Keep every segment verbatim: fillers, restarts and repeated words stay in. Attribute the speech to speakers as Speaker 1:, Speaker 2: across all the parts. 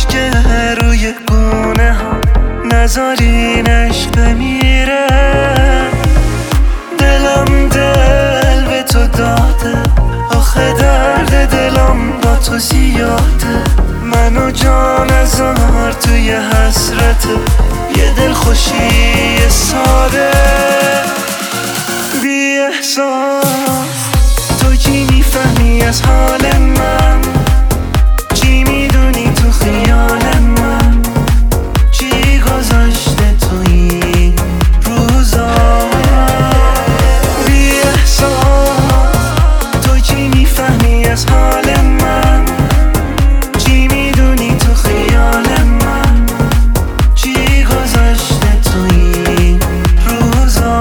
Speaker 1: که روی گونه ها نذارین عشق میره. دلم دل به تو داده، آخه درد دلم با تو زیاده. منو جان هزار توی حسرت یه دل خوشی ساده. بی احساس تو چی میفهمی از حال من؟ چی میدونی تو خیال من؟ چی گذاشته تو این روزا؟ بی احساس تو چی میفهمی از حال من؟ چی میدونی تو خیال من؟ چی گذاشته تو این روزا؟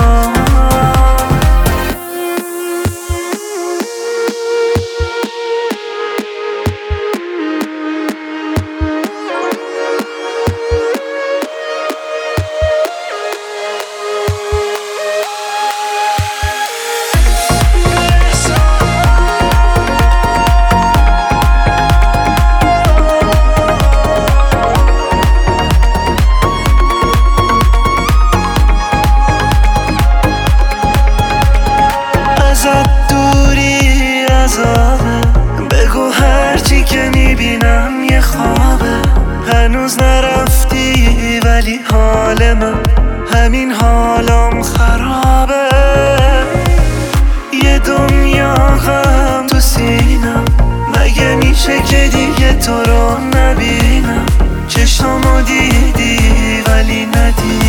Speaker 1: ازت دوری عذابه، بگو هرچی که میبینم یه خوابه. هنوز نرفتی ولی حال من همین حالم خرابه. یه دنیا غم تو سینم، مگه میشه که دیگه تو رو نبینم؟ چشمو دیدی ولی ندیدی.